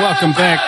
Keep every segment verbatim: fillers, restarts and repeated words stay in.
Welcome back.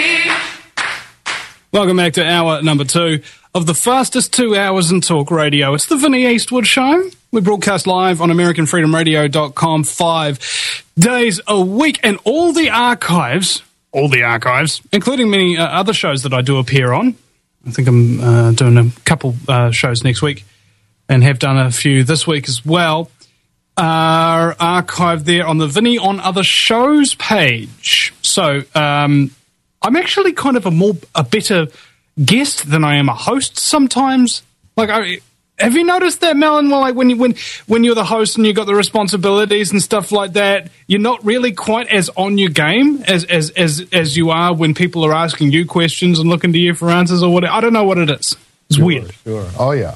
Welcome back to hour number two of the fastest two hours in talk radio. It's the Vinnie Eastwood Show. We broadcast live on American Freedom Radio dot com five days a week, and all the archives, all the archives, including many uh, other shows that I do appear on. I think I'm uh, doing a couple uh, shows next week and have done a few this week as well, are archived there on the Vinnie on Other Shows page. So um, I'm actually kind of a more a better guest than I am a host sometimes. Like, I, have you noticed that, Melon? Well, like when you when when you're the host and you've got the responsibilities and stuff like that, you're not really quite as on your game as as as as you are when people are asking you questions and looking to you for answers or whatever. I don't know what it is. It's sure, weird. Sure. Oh yeah.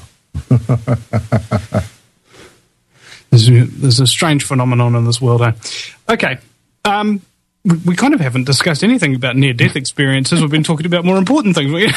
there's, there's a strange phenomenon in this world. Eh? Okay. Um, we, we kind of haven't discussed anything about near-death experiences. We've been talking about more important things. The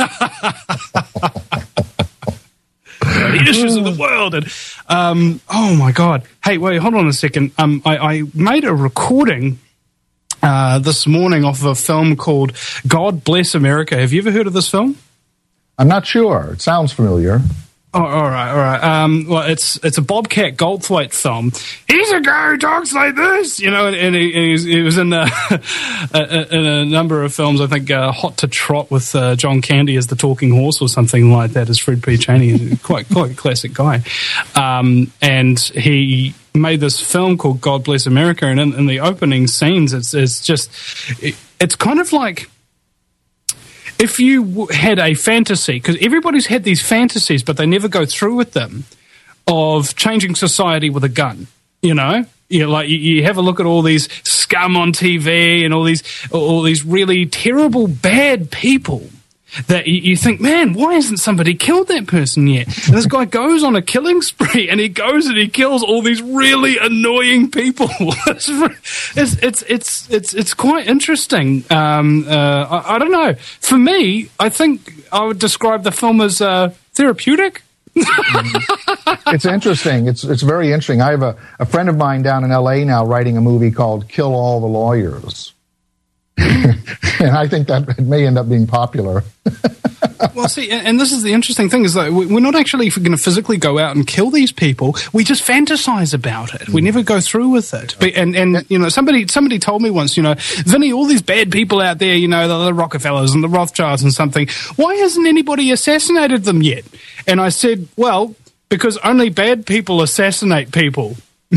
issues of the world. And, um, oh, my God. Hey, wait, hold on a second. Um, I, I made a recording uh, this morning of a film called God Bless America. Have you ever heard of this film? I'm not sure. It sounds familiar. Oh, all right, all right. Um, well, it's it's a Bobcat Goldthwait film. He's a guy who talks like this, you know, and, and, he, and he, was, he was in, uh, in a number of films. I think uh, Hot to Trot with uh, John Candy as the talking horse or something like that as Fred P. Cheney. quite quite a classic guy. Um, and he made this film called God Bless America, and in, in the opening scenes, it's it's just it, it's kind of like, if you w- had a fantasy, because everybody's had these fantasies, but they never go through with them, of changing society with a gun, you know? You know, like you, you have a look at all these scum on T V and all these all these really terrible, bad people that you, you think, man, why hasn't somebody killed that person yet? And this guy goes on a killing spree, and he goes and he kills all these really annoying people. it's, it's it's it's it's it's quite interesting. Um, uh, I, I don't know. For me, I think I would describe the film as uh, therapeutic. It's interesting. It's it's very interesting. I have a, a friend of mine down in L A now writing a movie called Kill All the Lawyers. And I think that it may end up being popular. Well, see, and, and this is the interesting thing, is that we're not actually going to physically go out and kill these people. We just fantasize about it. We never go through with it. But, and, and, you know, somebody somebody told me once, you know, Vinny, all these bad people out there, you know, the, the Rockefellers and the Rothschilds and something, why hasn't anybody assassinated them yet? And I said, well, because only bad people assassinate people.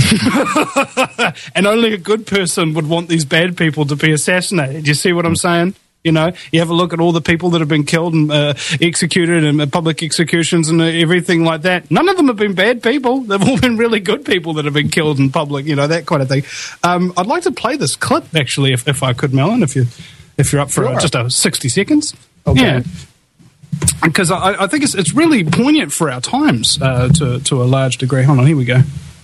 And only a good person would want these bad people to be assassinated. You see what I'm saying? You know, you have a look at all the people that have been killed and uh, executed and uh, public executions and uh, everything like that. None of them have been bad people. They've all been really good people that have been killed in public, you know, that kind of thing. Um, I'd like to play this clip, actually, if, if I could, Melon, if, you, if you're up for sure. uh, just a sixty seconds. Okay. Yeah. Because I, I think it's, it's really poignant for our times uh, to, to a large degree. Hold on, here we go.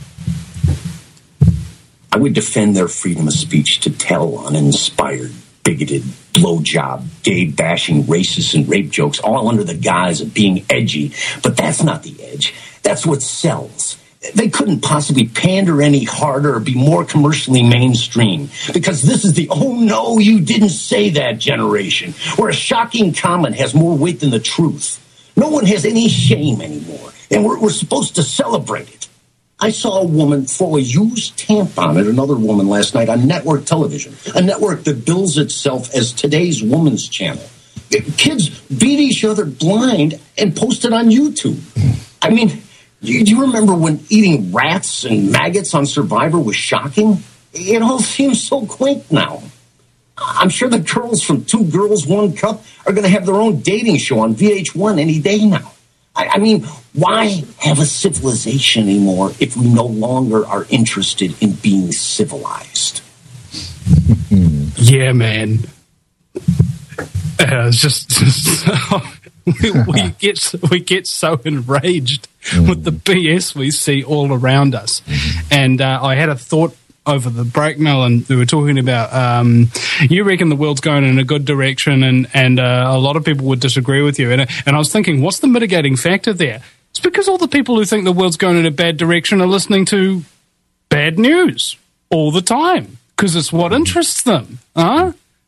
I would defend their freedom of speech to tell uninspired, bigoted, blowjob, gay-bashing, racist, and rape jokes, all under the guise of being edgy. But that's not the edge. That's what sells. They couldn't possibly pander any harder or be more commercially mainstream, because this is the "oh no, you didn't say that" generation, where a shocking comment has more weight than the truth. No one has any shame anymore, and we're, we're supposed to celebrate it. I saw a woman throw a used tampon at another woman last night on network television, a network that bills itself as today's woman's channel. Kids beat each other blind and post it on YouTube. I mean, do you remember when eating rats and maggots on Survivor was shocking? It all seems so quaint now. I'm sure the girls from Two Girls, One Cup are going to have their own dating show on V H one any day now. I mean, why have a civilization anymore if we no longer are interested in being civilized? Yeah, man. Uh, it's just, just so, we, we get we get so enraged with the B S we see all around us. And uh, I had a thought over the break, Mel, and we were talking about, um, you reckon the world's going in a good direction, and, and uh, a lot of people would disagree with you. And, and I was thinking, what's the mitigating factor there? It's because all the people who think the world's going in a bad direction are listening to bad news all the time, because it's what interests them. Huh?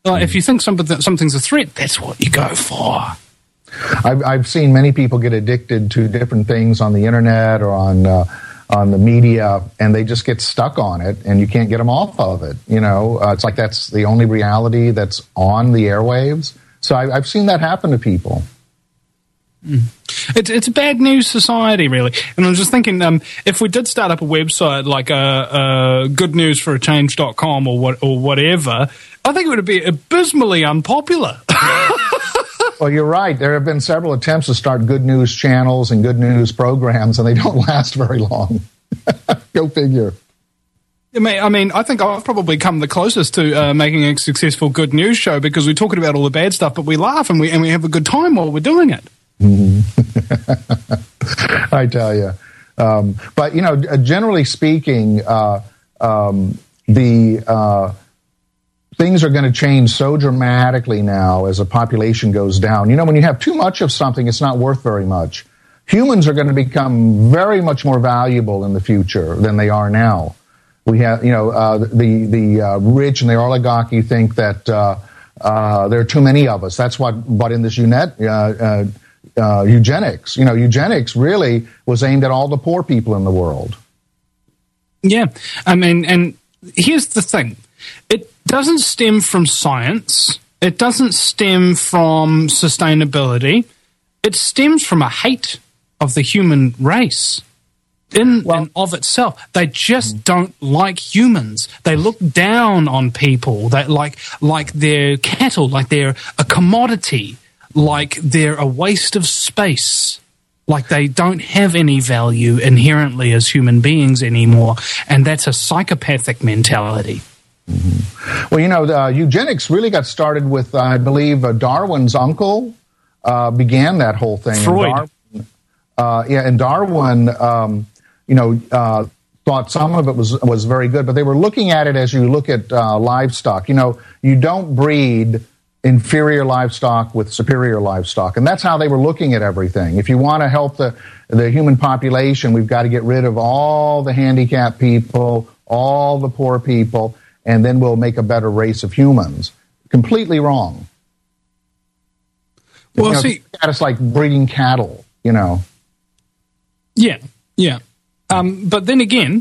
Like, if you think something, something's a threat, that's what you go for. I've, I've seen many people get addicted to different things on the internet or on uh, on the media, and they just get stuck on it, and you can't get them off of it. You know, uh, it's like that's the only reality that's on the airwaves. So I, I've seen that happen to people. Mm. It's it's a bad news society, really. And I was just thinking, um, if we did start up a website like uh, uh, good news for a change dot com or what or whatever, I think it would be abysmally unpopular. Well, you're right. There have been several attempts to start good news channels and good news programs, and they don't last very long. Go figure. I mean, I mean, I think I've probably come the closest to uh, making a successful good news show because we're talking about all the bad stuff, but we laugh and we and we have a good time while we're doing it. Mm-hmm. I tell you. Um, but, you know, generally speaking, uh, um, the uh, things are going to change so dramatically now as the population goes down. You know, when you have too much of something, it's not worth very much. Humans are going to become very much more valuable in the future than they are now. We have, you know, uh, the the uh, rich and the oligarchy think that uh, uh, there are too many of us. That's what, but in this UNET, uh, uh, uh, eugenics, you know, eugenics really was aimed at all the poor people in the world. Yeah, I mean, and here's the thing. It doesn't stem from science. It doesn't stem from sustainability. It stems from a hate of the human race. In well, and of itself, they just mm-hmm. don't like humans. They look down on people. They like like they're cattle, like they're a commodity, like they're a waste of space, like they don't have any value inherently as human beings anymore. And that's a psychopathic mentality. Mm-hmm. Well, you know, the, uh, eugenics really got started with, uh, I believe, uh, Darwin's uncle uh, began that whole thing. Freud. And Dar- uh, yeah, and Darwin. Um, you know, uh, thought some of it was was very good, but they were looking at it as you look at uh, livestock. You know, you don't breed inferior livestock with superior livestock, and that's how they were looking at everything. If you want to help the the human population, we've got to get rid of all the handicapped people, all the poor people, and then we'll make a better race of humans. Completely wrong. Well, you know, see, it's like breeding cattle. You know. Yeah. Yeah. Um, but then again,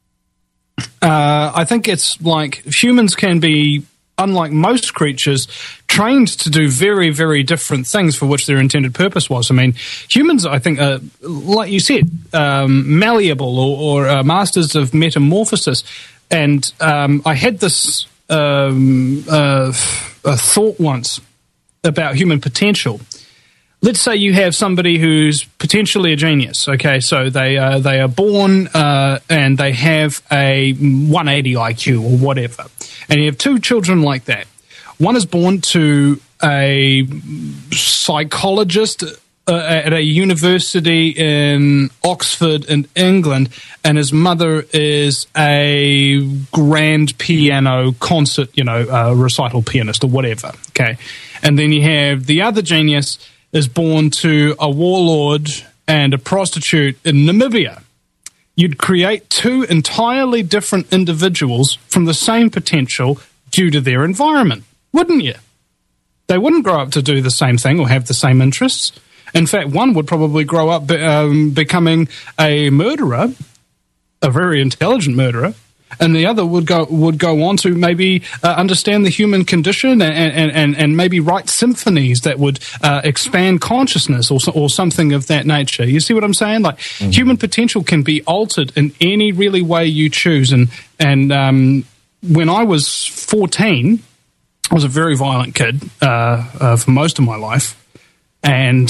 uh, I think it's like humans can be, unlike most creatures, trained to do very, very different things for which their intended purpose was. I mean, humans, I think, are, like you said, um, malleable or, or uh, masters of metamorphosis. And um, I had this um, uh, a thought once about human potential. Let's say you have somebody who's potentially a genius. Okay, so they uh, they are born uh, and they have a one eighty I Q or whatever, and you have two children like that. One is born to a psychologist uh, at a university in Oxford in England, and his mother is a grand piano concert, you know, uh, recital pianist or whatever. Okay, and then you have the other genius is born to a warlord and a prostitute in Namibia. You'd create two entirely different individuals from the same potential due to their environment, wouldn't you? They wouldn't grow up to do the same thing or have the same interests. In fact, one would probably grow up be, um, becoming a murderer, a very intelligent murderer, and the other would go would go on to maybe uh, understand the human condition and, and, and, and maybe write symphonies that would uh, expand consciousness or or something of that nature. You see what I'm saying? Like mm-hmm. human potential can be altered in any really way you choose. And and um, when I was fourteen, I was a very violent kid uh, uh, for most of my life, and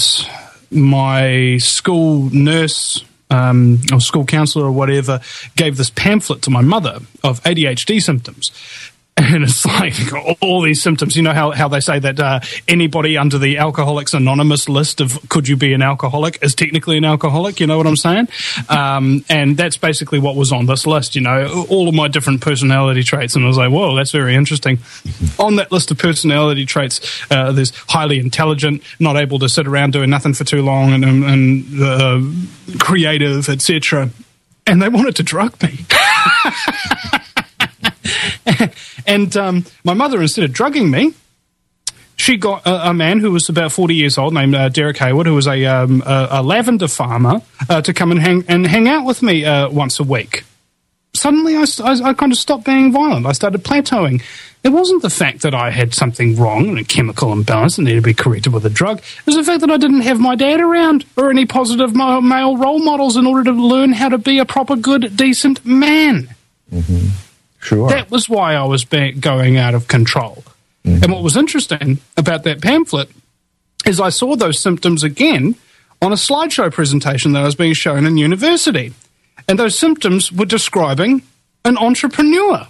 my school nurse. Um, or school counselor or whatever, gave this pamphlet to my mother of A D H D symptoms. And it's like all these symptoms, you know how, how they say that uh, anybody under the Alcoholics Anonymous list of could you be an alcoholic is technically an alcoholic, you know what I'm saying? Um, and that's basically what was on this list, you know, all of my different personality traits. And I was like, whoa, that's very interesting. On that list of personality traits, uh, there's highly intelligent, not able to sit around doing nothing for too long, and, and uh, creative, et cetera. And they wanted to drug me. And um, my mother, instead of drugging me, she got a, a man who was about forty years old named uh, Derek Hayward, who was a, um, a, a lavender farmer, uh, to come and hang, and hang out with me uh, once a week. Suddenly, I, I, I kind of stopped being violent. I started plateauing. It wasn't the fact that I had something wrong, a chemical imbalance that needed to be corrected with a drug. It was the fact that I didn't have my dad around or any positive male role models in order to learn how to be a proper, good, decent man. Mm-hmm. Sure. That was why I was be- going out of control. Mm-hmm. And what was interesting about that pamphlet is I saw those symptoms again on a slideshow presentation that I was being shown in university. And those symptoms were describing an entrepreneur.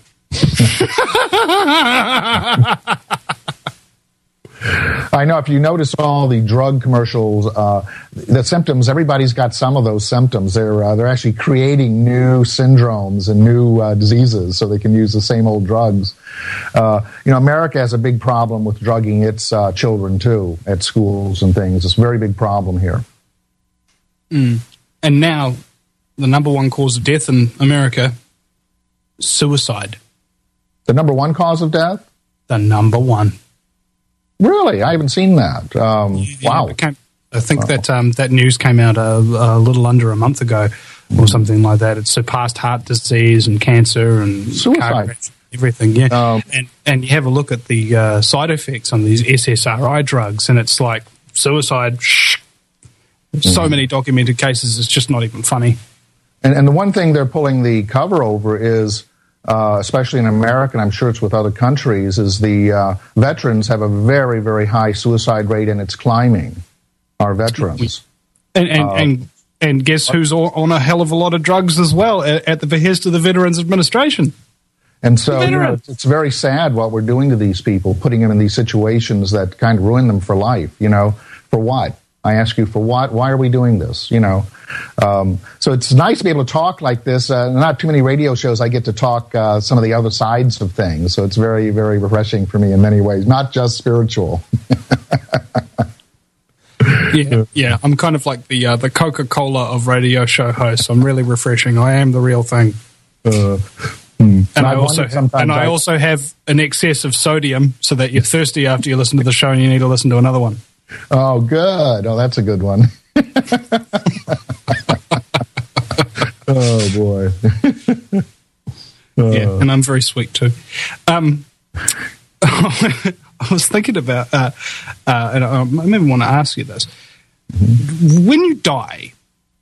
I know if you notice all the drug commercials, uh, the symptoms, everybody's got some of those symptoms. They're uh, they're actually creating new syndromes and new uh, diseases so they can use the same old drugs. Uh, you know, America has a big problem with drugging its uh, children, too, at schools and things. It's a very big problem here. Mm. And now, the number one cause of death in America, suicide. The number one cause of death? The number one. Really? I haven't seen that. Um, yeah, wow. Came, I think oh. that um, that news came out a, a little under a month ago or something like that. It surpassed heart disease and cancer and suicide. Everything, yeah. Um, and, and you have a look at the uh, side effects on these S S R I drugs, and it's like suicide. Shh. So mm. many documented cases, it's just not even funny. And, and the one thing they're pulling the cover over is, uh, especially in America, and I'm sure it's with other countries, is the uh, veterans have a very, very high suicide rate, and it's climbing, our veterans. And and, uh, and, and guess who's on a hell of a lot of drugs as well at, at the behest of the Veterans Administration? And so you know, it's very sad what we're doing to these people, putting them in these situations that kind of ruin them for life, you know, for what? I ask you, for what? Why are we doing this? You know, um, so it's nice to be able to talk like this. Uh, not too many radio shows I get to talk uh, some of the other sides of things. So it's very, very refreshing for me in many ways, not just spiritual. yeah, yeah. I'm kind of like the uh, the Coca-Cola of radio show hosts. I'm really refreshing. I am the real thing. Uh, and, and I, I also have, and I, I also have an excess of sodium, so that you're thirsty after you listen to the show and you need to listen to another one. Oh, good. Oh, that's a good one. Oh, boy. Yeah, and I'm very sweet, too. Um, I was thinking about, uh, uh, and I maybe want to ask you this. Mm-hmm. When you die,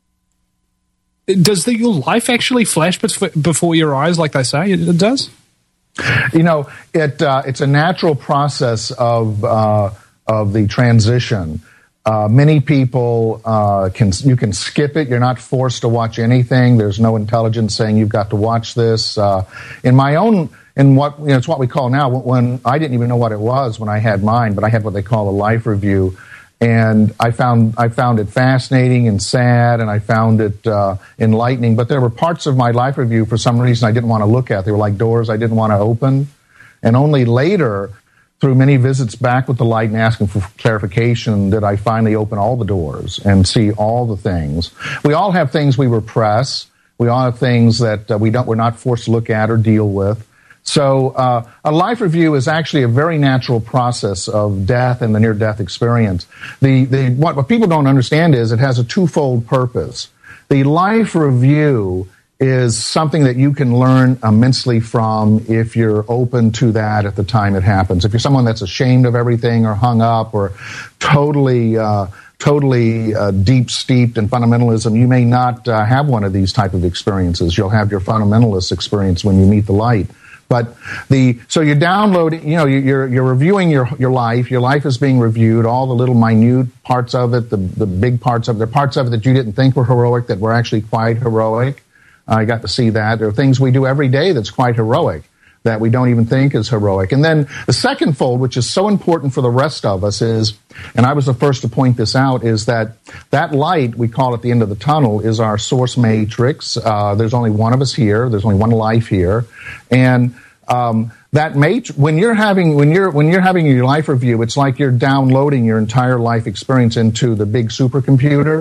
does the, your life actually flash before your eyes like they say it does? You know, it uh, it's a natural process of... Uh, of the transition. Uh, many people uh, can, you can skip it. You're not forced to watch anything. There's no intelligence saying you've got to watch this. Uh, in my own, in what, you know, it's what we call now, when I didn't even know what it was when I had mine, but I had what they call a life review. And I found, I found it fascinating and sad, and I found it uh, enlightening. But there were parts of my life review, for some reason, I didn't want to look at. They were like doors I didn't want to open. And only later, through many visits back with the light and asking for clarification, did I finally open all the doors and see all the things. We all have things we repress. We all have things that uh, we don't, we're not forced to look at or deal with. So uh, a life review is actually a very natural process of death and the near-death experience. The, the, what, what people don't understand is it has a twofold purpose. The life review is something that you can learn immensely from if you're open to that at the time it happens. If you're someone that's ashamed of everything or hung up or totally uh, totally uh, deep steeped in fundamentalism, you may not uh, have one of these type of experiences. You'll have your fundamentalist experience when you meet the light. But the so you're downloading, you know, you're you're reviewing your your life. Your life is being reviewed. All the little minute parts of it, the the big parts of it, the parts of it that you didn't think were heroic that were actually quite heroic. I got to see that. There are things we do every day that's quite heroic that we don't even think is heroic. And then the second fold, which is so important for the rest of us, is, and I was the first to point this out, is that that light, we call it the end of the tunnel, is our source matrix. Uh, there's only one of us here. There's only one life here. And um, that mat- when you're having when you're when you're having your life review, it's like you're downloading your entire life experience into the big supercomputer.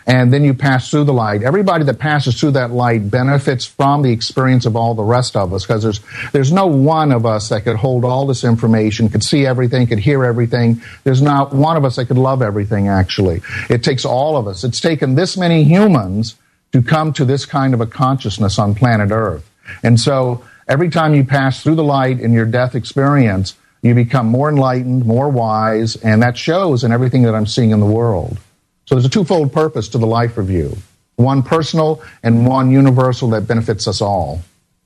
and then you pass through the light. Everybody that passes through that light benefits from the experience of all the rest of us, because there's there's no one of us that could hold all this information, could see everything, could hear everything. There's not one of us that could love everything, actually. It takes all of us. It's taken this many humans to come to this kind of a consciousness on planet Earth. And so every time you pass through the light in your death experience, you become more enlightened, more wise, and that shows in everything that I'm seeing in the world. So there's a twofold purpose to the life review. One personal and one universal that benefits us all.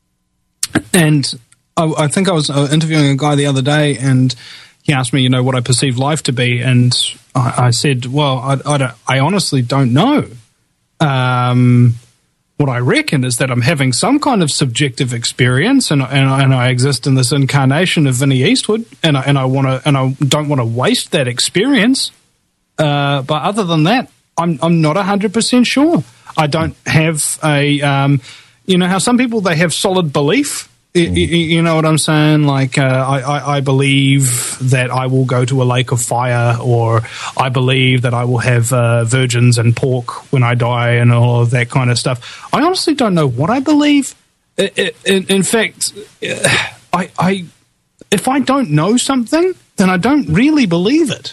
And I, I think I was interviewing a guy the other day, and he asked me, you know, what I perceive life to be, and I, I said, well, I, I, don't, I honestly don't know. Um, what I reckon is that I'm having some kind of subjective experience, and and, and I exist in this incarnation of Vinnie Eastwood, and I, and I want to, and I don't want to waste that experience. Uh, but other than that, I'm I'm not one hundred percent sure. I don't have a, um, you know, how some people, they have solid belief. Mm. You, you know what I'm saying? Like, uh, I, I, I believe that I will go to a lake of fire, or I believe that I will have uh, virgins and pork when I die, and all of that kind of stuff. I honestly don't know what I believe. In, in fact, I, I if I don't know something, then I don't really believe it.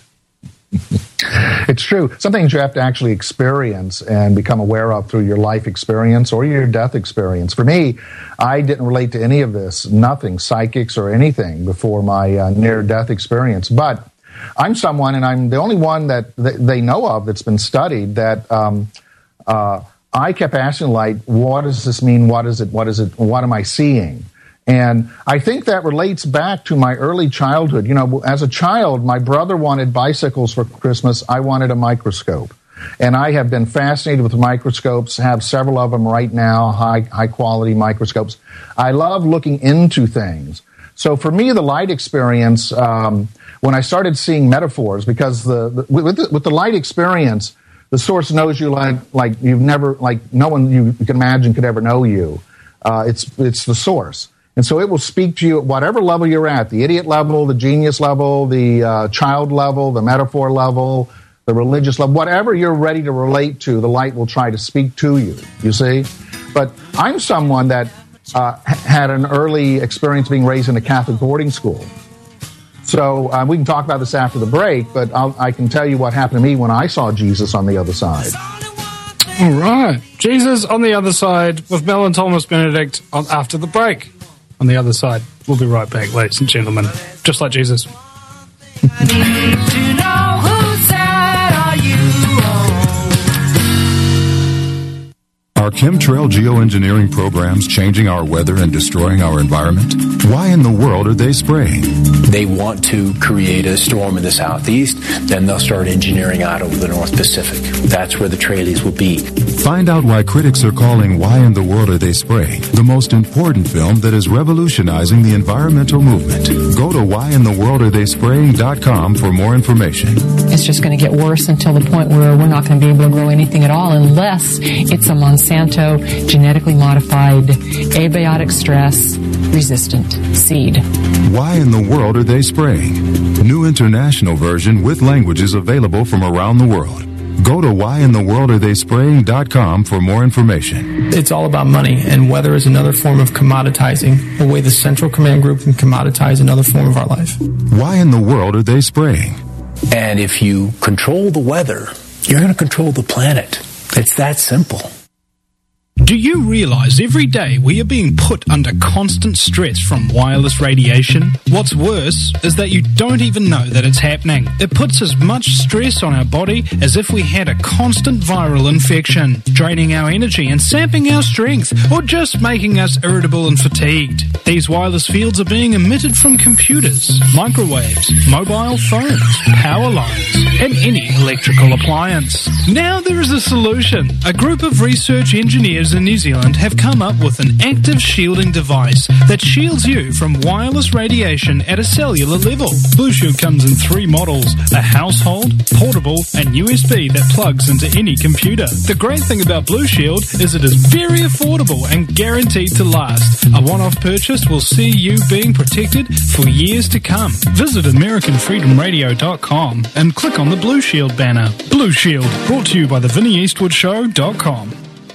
It's true. Some things you have to actually experience and become aware of through your life experience or your death experience. For me, I didn't relate to any of this, nothing, psychics or anything, before my uh, near-death experience. But I'm someone, and I'm the only one that th- they know of that's been studied, that um, uh, I kept asking, like, what does this mean? What is it? What is it? What am I seeing? And I think that relates back to my early childhood. You know, as a child, my brother wanted bicycles for Christmas. I wanted a microscope. And I have been fascinated with microscopes, have several of them right now, high, high quality microscopes. I love looking into things. So for me, the light experience, um, when I started seeing metaphors, because the, the, with, the, with the light experience, the source knows you like, like you've never, like no one you can imagine could ever know you. Uh, it's, it's the source. And so it will speak to you at whatever level you're at, the idiot level, the genius level, the uh, child level, the metaphor level, the religious level, whatever you're ready to relate to, the light will try to speak to you, you see? But I'm someone that uh, had an early experience being raised in a Catholic boarding school. So uh, we can talk about this after the break, but I'll, I can tell you what happened to me when I saw Jesus on the other side. All right. Jesus on the other side with Mel and Thomas Benedict on, after the break. On the other side. We'll be right back, ladies and gentlemen. Just like Jesus. I need to know whose side are you on? Are chemtrail geoengineering programs changing our weather and destroying our environment? Why in the world are they spraying? They want to create a storm in the southeast, then they'll start engineering out over the North Pacific. That's where the trailies will be. Find out why critics are calling Why in the World Are They Spraying the most important film that is revolutionizing the environmental movement. Go to why in the world are they spraying dot com for more information. It's just going to get worse until the point where we're not going to be able to grow anything at all unless it's a Monsanto genetically modified, abiotic stress resistant seed. Why in the world are they spraying? New international version with languages available from around the world. Go to why in the world are they spraying dot com for more information. It's all about money, and weather is another form of commoditizing, a way the Central Command Group can commoditize another form of our life. Why in the world are they spraying? And if you control the weather, you're going to control the planet. It's that simple. Do you realize every day we are being put under constant stress from wireless radiation? What's worse is that you don't even know that it's happening. It puts as much stress on our body as if we had a constant viral infection, draining our energy and sapping our strength, or just making us irritable and fatigued. These wireless fields are being emitted from computers, microwaves, mobile phones, power lines, and any electrical appliance. Now there is a solution. A group of research engineers researchers in New Zealand have come up with an active shielding device that shields you from wireless radiation at a cellular level. Blue Shield comes in three models: a household, portable, and U S B that plugs into any computer. The great thing about Blue Shield is it is very affordable and guaranteed to last. A one-off purchase will see you being protected for years to come. Visit American Freedom Radio dot com and click on the Blue Shield banner. Blue Shield, brought to you by the Vinnie Eastwood Show dot com.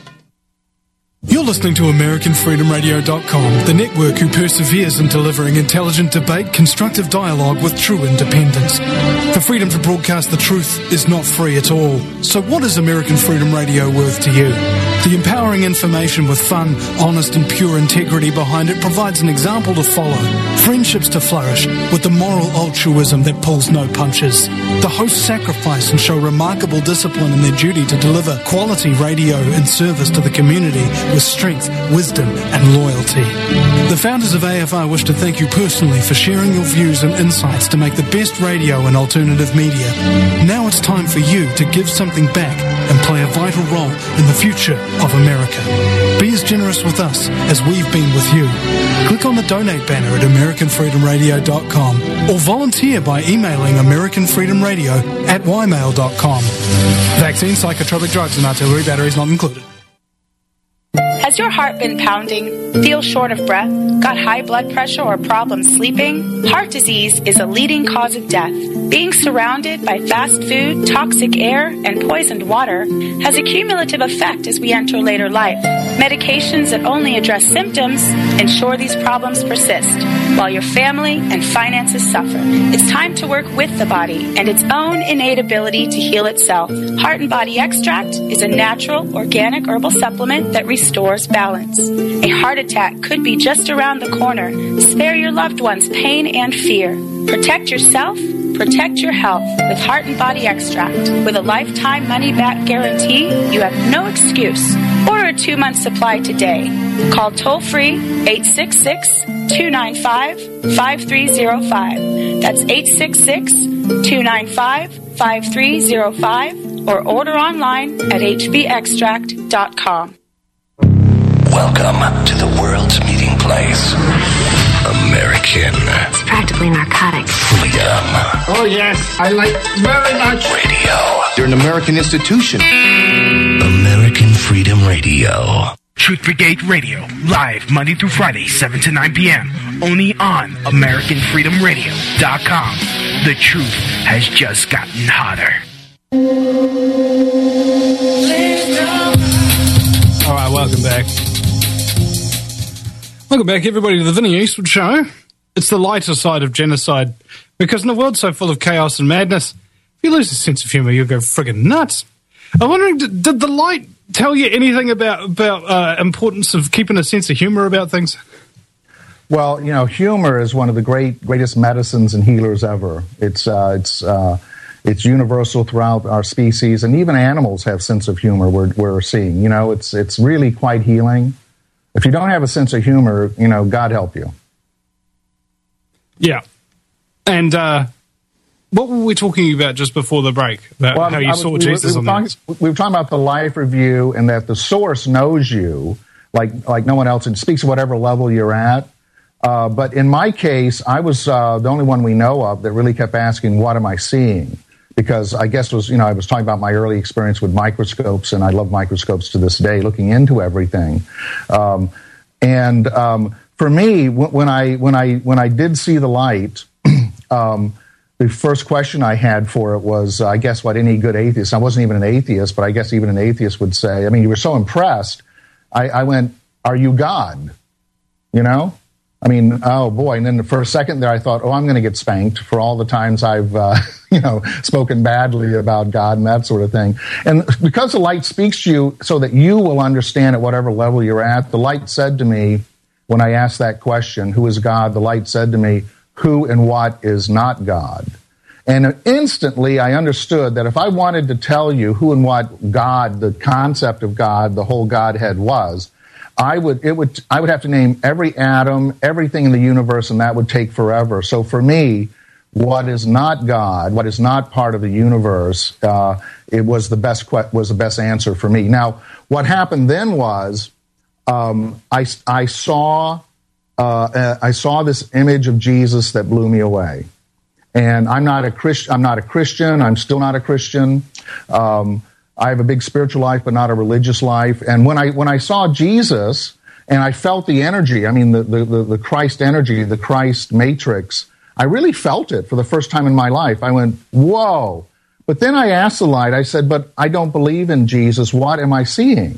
You're listening to American Freedom Radio dot com, the network who perseveres in delivering intelligent debate, constructive dialogue with true independence. The freedom to broadcast the truth is not free at all. So what is American Freedom Radio worth to you? The empowering information with fun, honest and pure integrity behind it provides an example to follow, friendships to flourish, with the moral altruism that pulls no punches. The hosts sacrifice and show remarkable discipline in their duty to deliver quality radio and service to the community with strength, wisdom and loyalty. The founders of A F R wish to thank you personally for sharing your views and insights to make the best radio and alternative media. Now it's time for you to give something back and play a vital role in the future of America. Be as generous with us as we've been with you. Click on the donate banner at American Freedom Radio dot com or volunteer by emailing American Freedom Radio at y mail dot com. Vaccine, psychotropic drugs and artillery batteries not included. Has your heart been pounding? Feel short of breath? Got high blood pressure or problems sleeping? Heart disease is a leading cause of death. Being surrounded by fast food, toxic air, and poisoned water has a cumulative effect as we enter later life. Medications that only address symptoms ensure these problems persist, while your family and finances suffer. It's time to work with the body and its own innate ability to heal itself. Heart and Body Extract is a natural, organic herbal supplement that restores balance. A heart attack could be just around the corner. Spare your loved ones pain and fear. Protect yourself. Protect your health with Heart and Body Extract. With a lifetime money-back guarantee, you have no excuse. Order a two-month supply today. Call toll-free eight six six, two nine five, five three zero five. That's eight six six, two nine five, five three zero five or order online at h b extract dot com. Welcome to the world's meeting place. American. It's practically narcotic. Freedom. Oh, yes. I like very much. Radio. You're an American institution. American Freedom Radio. Truth Brigade Radio. Live Monday through Friday, seven to nine p.m. Only on American Freedom Radio dot com. The truth has just gotten hotter. All right, welcome back. Welcome back, everybody, to the Vinnie Eastwood Show. It's the lighter side of genocide, because in a world so full of chaos and madness, if you lose a sense of humour, you'll go friggin' nuts. I'm wondering, did, did the light tell you anything about about uh, importance of keeping a sense of humour about things? Well, you know, humor is one of the great greatest medicines and healers ever. It's uh, it's uh, it's universal throughout our species, and even animals have sense of humor. We're we're seeing, you know, it's it's really quite healing. If you don't have a sense of humor, you know, God help you. Yeah. And uh, what were we talking about just before the break? About well, how you was, saw we Jesus were, we, were on talking, we were talking about the life review and that the source knows you like like no one else and speaks at whatever level you're at. Uh, but in my case, I was uh, the only one we know of that really kept asking, what am I seeing? Because I guess was, you know, I was talking about my early experience with microscopes, and I love microscopes to this day, looking into everything. Um, and um, for me, when I when I when I did see the light, um, the first question I had for it was, uh, I guess, what any good atheist. I wasn't even an atheist, but I guess even an atheist would say. I mean, you were so impressed. I, I went, "Are you God?" You know. I mean, oh boy! And then for a second there, I thought, "Oh, I'm going to get spanked for all the times I've, uh, you know, spoken badly about God and that sort of thing." And because the light speaks to you, so that you will understand at whatever level you're at. The light said to me, when I asked that question, "Who is God?" The light said to me, "Who and what is not God?" And instantly, I understood that if I wanted to tell you who and what God, the concept of God, the whole Godhead was, I would, it would, I would have to name every atom, everything in the universe, and that would take forever. So for me, what is not God, what is not part of the universe, uh, it was the best que- was the best answer for me. Now, what happened then was um, I, I saw uh, I saw this image of Jesus that blew me away. And I'm not a Christian. I'm not a Christian. I'm still not a Christian. Um, I have a big spiritual life, but not a religious life. And when I when I saw Jesus and I felt the energy, I mean the the, the Christ energy, the Christ matrix, I really felt it for the first time in my life. I went, whoa. But then I asked the light, I said, but I don't believe in Jesus. What am I seeing?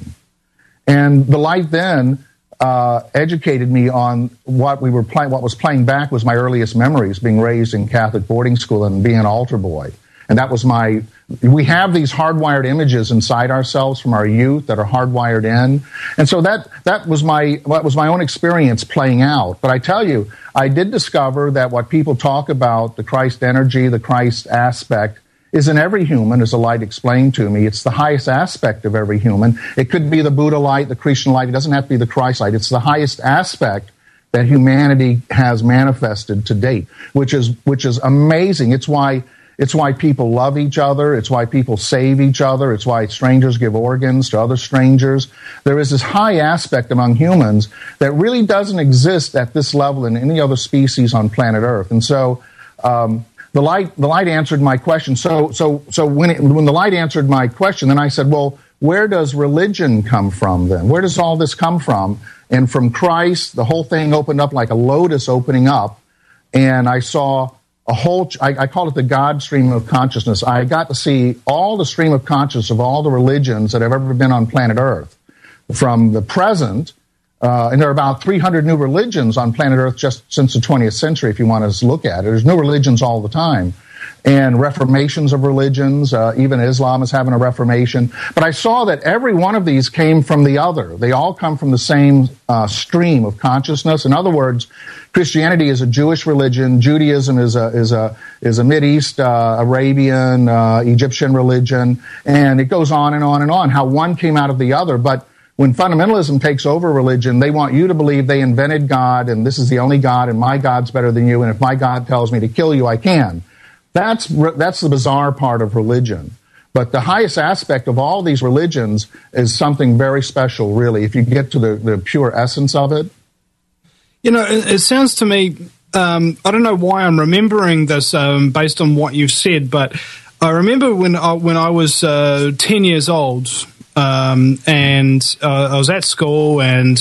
And the light then uh, educated me on what we were playing. What was playing back was my earliest memories, being raised in Catholic boarding school and being an altar boy. And that was my, we have these hardwired images inside ourselves from our youth that are hardwired in. And so that, that was my, that was my own experience playing out. But I tell you, I did discover that what people talk about, the Christ energy, the Christ aspect, is in every human, as the light explained to me. It's the highest aspect of every human. It could be the Buddha light, the Krishna light. It doesn't have to be the Christ light. It's the highest aspect that humanity has manifested to date, which is, which is amazing. It's why, it's why people love each other. It's why people save each other. It's why strangers give organs to other strangers. There is this high aspect among humans that really doesn't exist at this level in any other species on planet Earth. And so, um, The light, the light answered my question. So, so, so when it, when the light answered my question, then I said, well, where does religion come from then? Where does all this come from? And from Christ, the whole thing opened up like a lotus opening up, and I saw a whole, I, I call it the God stream of consciousness. I got to see all the stream of consciousness of all the religions that have ever been on planet Earth, from the present. Uh, and there are about three hundred new religions on planet Earth just since the twentieth century, if you want to look at it. There's new religions all the time. And reformations of religions, uh, even Islam is having a reformation. But I saw that every one of these came from the other. They all come from the same uh, stream of consciousness. In other words, Christianity is a Jewish religion. Judaism is a is a is a Mideast, uh, Arabian, uh, Egyptian religion, and it goes on and on and on. How one came out of the other, but when fundamentalism takes over religion, they want you to believe they invented God, and this is the only God, and my God's better than you, and if my God tells me to kill you, I can. That's that's the bizarre part of religion. But the highest aspect of all these religions is something very special, really, if you get to the, the pure essence of it. You know, it, it sounds to me, um, I don't know why I'm remembering this um, based on what you've said, but I remember when I, when I was uh, ten years old, Um, and uh, I was at school, and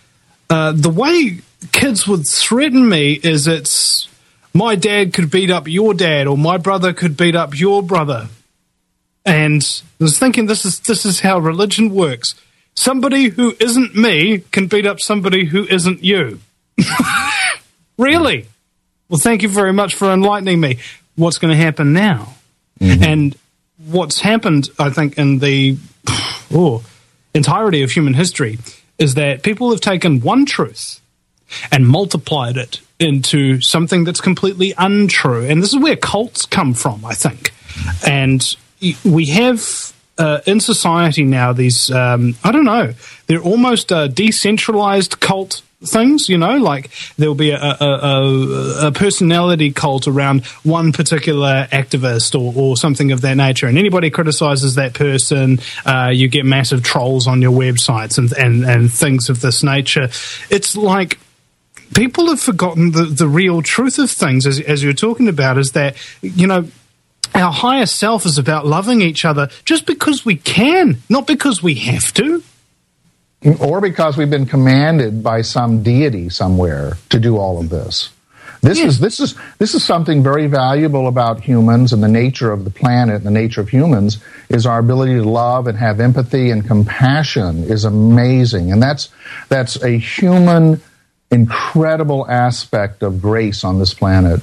uh, the way kids would threaten me is it's my dad could beat up your dad, or my brother could beat up your brother. And I was thinking, this is this is how religion works. Somebody who isn't me can beat up somebody who isn't you. Really? Well, thank you very much for enlightening me. What's going to happen now? Mm-hmm. And what's happened, I think, in the oh, entirety of human history is that people have taken one truth and multiplied it into something that's completely untrue. And this is where cults come from, I think. And we have uh, in society now these, um, I don't know, they're almost uh, decentralized cult things, you know, like there'll be a, a, a, a personality cult around one particular activist or, or something of that nature, and anybody criticizes that person, uh, you get massive trolls on your websites and, and, and things of this nature. It's like people have forgotten the, the real truth of things, as, as you're talking about, is that, you know, our higher self is about loving each other just because we can, not because we have to. Or because we've been commanded by some deity somewhere to do all of this. This yeah. is this is this is something very valuable about humans and the nature of the planet and the nature of humans is our ability to love and have empathy and compassion is amazing. And that's that's a human incredible aspect of grace on this planet.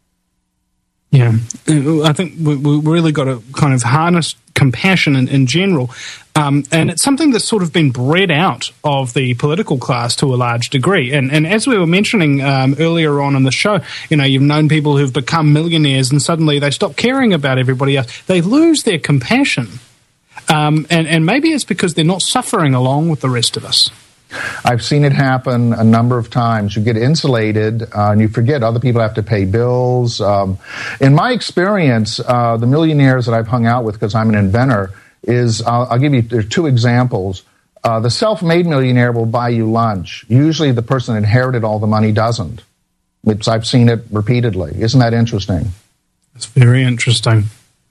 Yeah, I think we, we really got to kind of harness compassion in, in general. Um, and it's something that's sort of been bred out of the political class to a large degree. And, and as we were mentioning um, earlier on in the show, you know, you've known people who've become millionaires and suddenly they stop caring about everybody else. They lose their compassion. Um, and, and maybe it's because they're not suffering along with the rest of us. I've seen it happen a number of times. You get insulated, uh, and you forget other people have to pay bills. Um, in my experience, uh, the millionaires that I've hung out with, because I'm an inventor, is I'll, I'll give you there are two examples. Uh, the self-made millionaire will buy you lunch. Usually, the person that inherited all the money doesn't. It's, I've seen it repeatedly. Isn't that interesting? It's very interesting.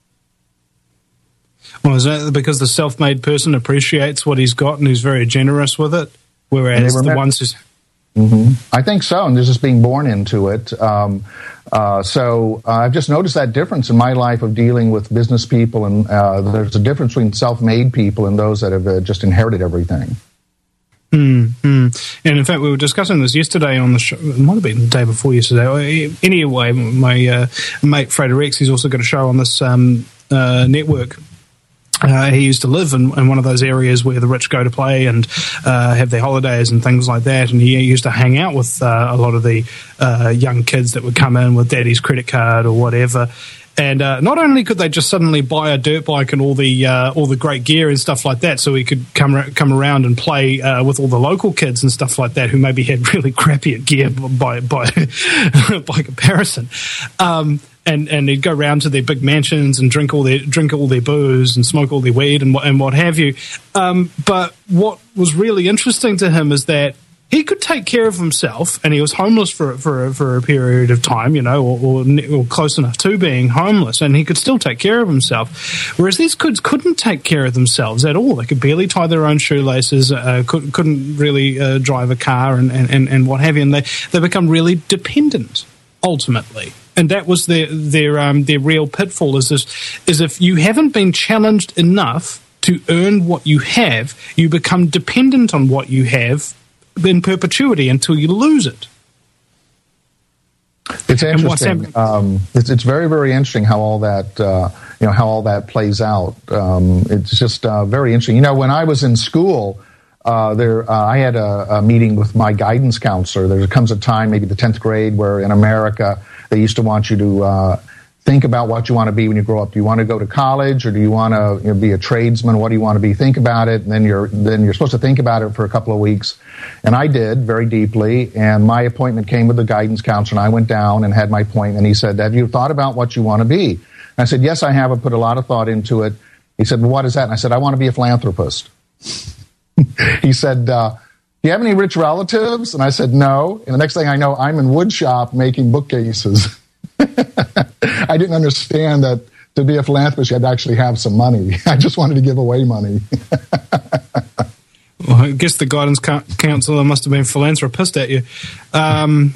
Well, is that because the self-made person appreciates what he's got and he's very generous with it? Whereas the ones who's... Mm-hmm. I think so, and they're just being born into it. Um, uh, so uh, I've just noticed that difference in my life of dealing with business people, and uh, there's a difference between self-made people and those that have uh, just inherited everything. Mm-hmm. And in fact, we were discussing this yesterday on the show. It might have been the day before yesterday. Anyway, my uh, mate Frederick, he's also got a show on this um, uh, network. Uh, he used to live in, in one of those areas where the rich go to play and uh, have their holidays and things like that. And he used to hang out with uh, a lot of the uh, young kids that would come in with daddy's credit card or whatever. And uh, not only could they just suddenly buy a dirt bike and all the uh, all the great gear and stuff like that, so he could come come around and play uh, with all the local kids and stuff like that, who maybe had really crappy gear by by by comparison. Um, And, and they'd go around to their big mansions and drink all their drink all their booze and smoke all their weed and what and what have you. Um, but what was really interesting to him is that he could take care of himself, and he was homeless for for for a period of time, you know, or, or, or close enough to being homeless, and he could still take care of himself. Whereas these kids couldn't take care of themselves at all. They could barely tie their own shoelaces, uh, could, couldn't really uh, drive a car, and, and, and what have you. And they they become really dependent ultimately. And that was their their um, their real pitfall. Is this is if you haven't been challenged enough to earn what you have, you become dependent on what you have in perpetuity until you lose it. It's interesting. Um, it's it's very very interesting how all that uh, you know how all that plays out. Um, it's just uh, very interesting. You know, when I was in school. Uh, there, uh, I had a, a meeting with my guidance counselor. There comes a time, maybe the tenth grade, where in America they used to want you to uh, think about what you want to be when you grow up. Do you want to go to college, or do you want to you know, be a tradesman? What do you want to be? Think about it, and then you're then you're supposed to think about it for a couple of weeks. And I did very deeply. And my appointment came with the guidance counselor, and I went down and had my appointment. And he said, "Have you thought about what you want to be?" And I said, "Yes, I have. I put a lot of thought into it." He said, "Well, what is that?" And I said, "I want to be a philanthropist." He said, uh, "Do you have any rich relatives?" And I said, "No." And the next thing I know, I'm in wood shop making bookcases. I didn't understand that to be a philanthropist, you had to actually have some money. I just wanted to give away money. Well, I guess the guidance counselor must have been philanthropist at you. Um,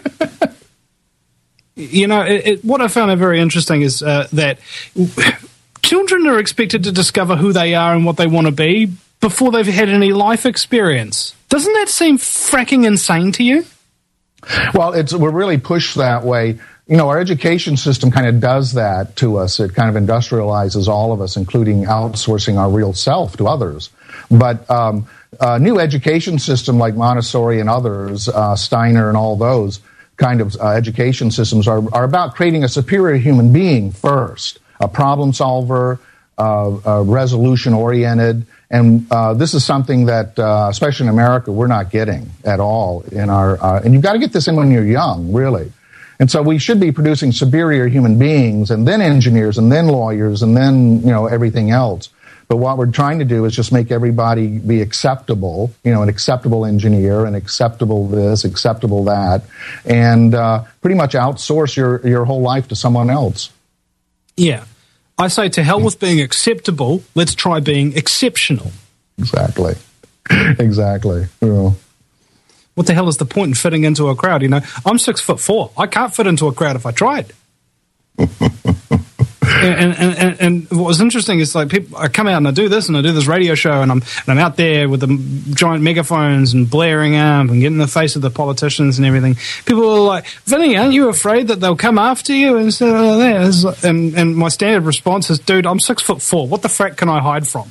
you know, it, it, what I found very interesting is uh, that children are expected to discover who they are and what they want to be before they've had any life experience. Doesn't that seem fracking insane to you? Well, it's we're really pushed that way. You know, our education system kind of does that to us. It kind of industrializes all of us, including outsourcing our real self to others. But um, a new education system like Montessori and others, uh, Steiner and all those kind of uh, education systems are, are about creating a superior human being first, a problem solver, uh, uh, resolution-oriented. And uh, this is something that, uh, especially in America, we're not getting at all in our. Uh, and you've got to get this in when you're young, really. And so we should be producing superior human beings, and then engineers, and then lawyers, and then you know everything else. But what we're trying to do is just make everybody be acceptable. You know, an acceptable engineer, an acceptable this, acceptable that, and uh, pretty much outsource your your whole life to someone else. Yeah. I say to hell with being acceptable, let's try being exceptional. Exactly. Exactly. Yeah. What the hell is the point in fitting into a crowd? You know, I'm six foot four. I can't fit into a crowd if I tried. and, and, and, and what was interesting is like people, I come out and I do this and I do this radio show and I'm and I'm out there with the giant megaphones and blaring up and getting in the face of the politicians and everything. People are like, "Vinny, aren't you afraid that they'll come after you?" And so, uh, and and my standard response is, "Dude, I'm six foot four. What the frack can I hide from?"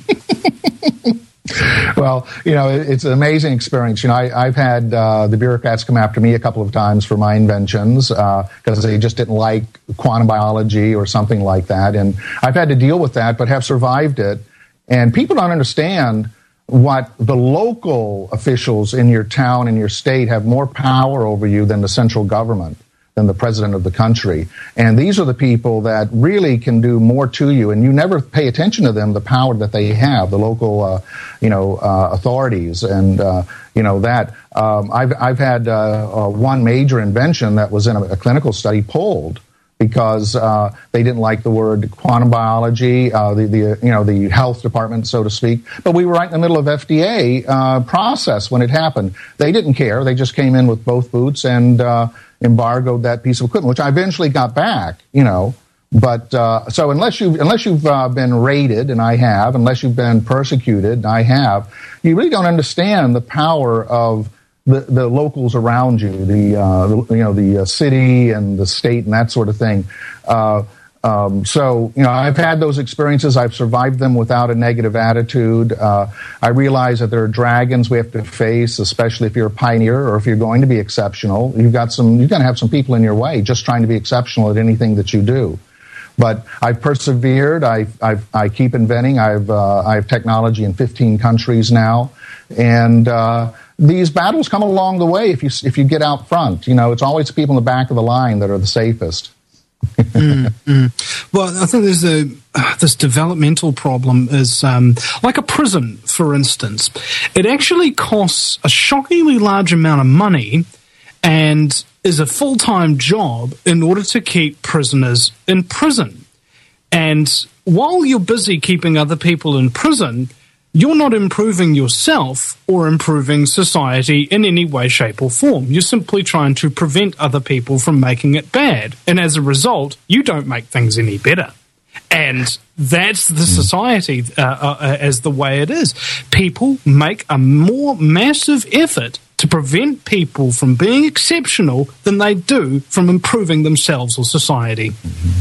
Well, you know, it's an amazing experience. You know, I, I've had uh, the bureaucrats come after me a couple of times for my inventions because uh, they just didn't like quantum biology or something like that. And I've had to deal with that, but have survived it. And people don't understand what the local officials in your town and your state have more power over you than the central government, than the president of the country. And these are the people that really can do more to you, and you never pay attention to them, the power that they have, the local, uh, you know, uh, authorities, and, uh, you know, that. Um, I've, I've had uh, uh, one major invention that was in a, a clinical study pulled because uh, they didn't like the word quantum biology, uh, the, the you know the health department, so to speak. But we were right in the middle of F D A uh, process when it happened. They didn't care. They just came in with both boots and uh, embargoed that piece of equipment, which I eventually got back. You know, but uh, so unless you unless you've uh, been raided, and I have, unless you've been persecuted, and I have, you really don't understand the power of The, the locals around you, the, uh, the you know the uh, city and the state and that sort of thing. Uh, um, so you know I've had those experiences. I've survived them without a negative attitude. Uh, I realize that there are dragons we have to face, especially if you're a pioneer or if you're going to be exceptional. You've got some. You're going to have some people in your way just trying to be exceptional at anything that you do. But I've persevered. I I've, I keep inventing. I've uh, I have technology in fifteen countries now, and. Uh, These battles come along the way if you if you get out front. You know, it's always the people in the back of the line that are the safest. mm, mm. Well, I think there's a uh, this developmental problem is um, like a prison, for instance. It actually costs a shockingly large amount of money and is a full-time job in order to keep prisoners in prison. And while you're busy keeping other people in prison, you're not improving yourself or improving society in any way, shape, or form. You're simply trying to prevent other people from making it bad. And as a result, you don't make things any better. And that's the society uh, uh, as the way it is. People make a more massive effort to prevent people from being exceptional than they do from improving themselves or society.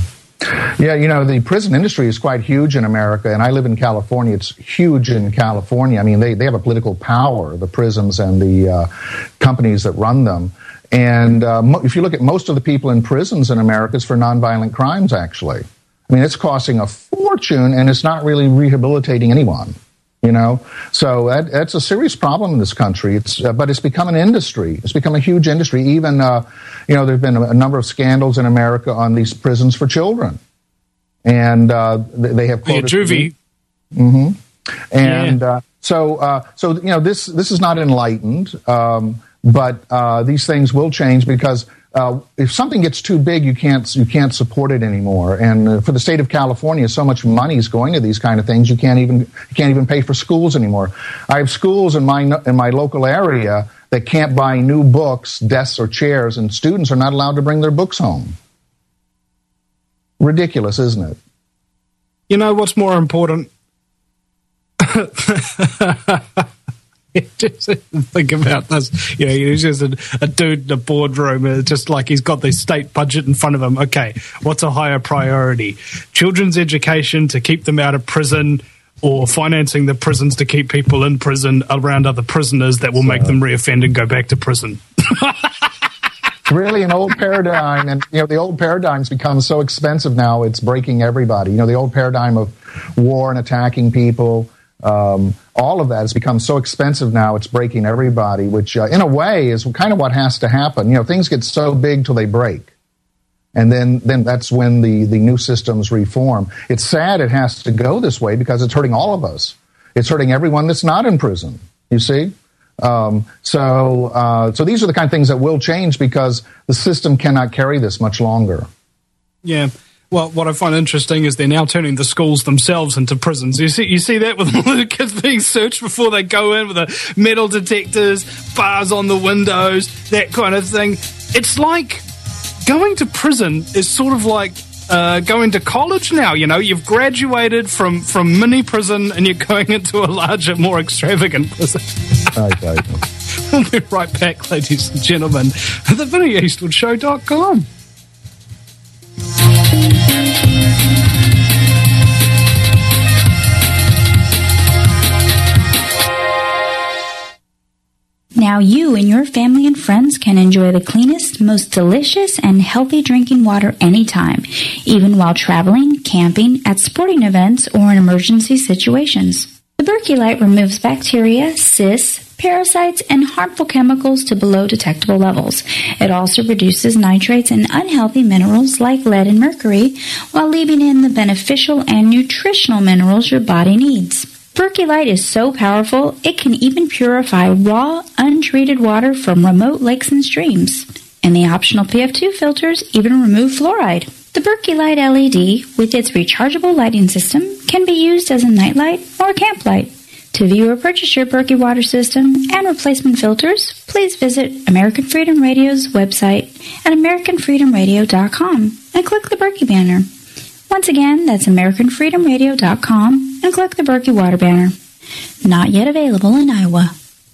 Yeah, you know, the prison industry is quite huge in America, and I live in California. It's huge in California. I mean, they, they have a political power, the prisons and the uh, companies that run them. And uh, mo- if you look at most of the people in prisons in America, it's for nonviolent crimes, actually. I mean, it's costing a fortune, and it's not really rehabilitating anyone, you know. So that, that's a serious problem in this country. It's uh, but it's become an industry. It's become a huge industry. Even, uh, you know, there have been a, a number of scandals in America on these prisons for children. And uh, they, they have quoted... Yeah, juvie. Mm-hmm. And yeah. uh, so, uh, so you know, this, this is not enlightened, um, but uh, these things will change because... Uh, if something gets too big, you can't you can't support it anymore. And uh, for the state of California, so much money is going to these kind of things. You can't even you can't even pay for schools anymore. I have schools in my in my local area that can't buy new books, desks, or chairs, and students are not allowed to bring their books home. Ridiculous, isn't it? You know what's more important? Just think about this. You know, he's just a, a dude in a boardroom, and it's just like he's got the state budget in front of him. Okay, what's a higher priority? Children's education to keep them out of prison, or financing the prisons to keep people in prison around other prisoners that will make them reoffend and go back to prison? Really an old paradigm, and you know the old paradigm's become so expensive now, it's breaking everybody. You know, the old paradigm of war and attacking people. Um, all of that has become so expensive now, it's breaking everybody, which uh, in a way is kind of what has to happen. You know, things get so big till they break. And then, then that's when the, the new systems reform. It's sad it has to go this way because it's hurting all of us. It's hurting everyone that's not in prison, you see? Um, so, uh, so these are the kind of things that will change because the system cannot carry this much longer. Yeah. Well, what I find interesting is they're now turning the schools themselves into prisons. You see, you see that with all the kids being searched before they go in with the metal detectors, bars on the windows, that kind of thing. It's like going to prison is sort of like uh, going to college now. You know, you've graduated from, from mini prison and you're going into a larger, more extravagant prison. Okay. We'll be right back, ladies and gentlemen, at the Vinnie Eastwood Show dot com. Now you and your family and friends can enjoy the cleanest, most delicious, and healthy drinking water anytime, even while traveling, camping, at sporting events, or in emergency situations. The Berkey Light removes bacteria, cysts, parasites, and harmful chemicals to below detectable levels. It also reduces nitrates and unhealthy minerals like lead and mercury, while leaving in the beneficial and nutritional minerals your body needs. Berkey Light is so powerful, it can even purify raw, untreated water from remote lakes and streams. And the optional P F two filters even remove fluoride. The Berkey Light L E D, with its rechargeable lighting system, can be used as a nightlight or a camp light. To view or purchase your Berkey water system and replacement filters, please visit American Freedom Radio's website at american freedom radio dot com and click the Berkey banner. Once again, that's american freedom radio dot com and click the Berkey water banner. Not yet available in Iowa.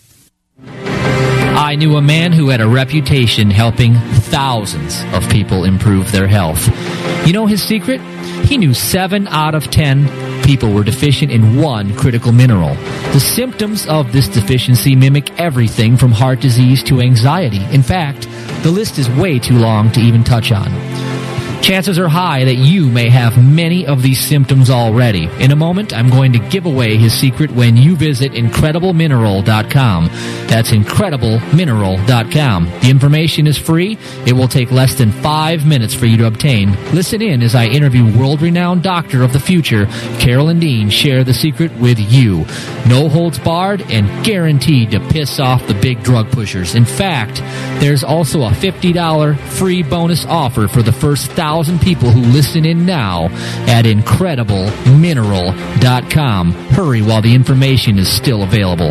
I knew a man who had a reputation helping thousands of people improve their health. You know his secret? He knew seven out of ten people were deficient in one critical mineral. The symptoms of this deficiency mimic everything from heart disease to anxiety. In fact, the list is way too long to even touch on. Chances are high that you may have many of these symptoms already. In a moment, I'm going to give away his secret when you visit incredible mineral dot com. That's incredible mineral dot com. The information is free. It will take less than five minutes for you to obtain. Listen in as I interview world-renowned doctor of the future, Carolyn Dean, share the secret with you. No holds barred and guaranteed to piss off the big drug pushers. In fact, there's also a fifty dollars free bonus offer for the first thousand people who listen in now at incredible mineral dot com. Hurry while the information is still available.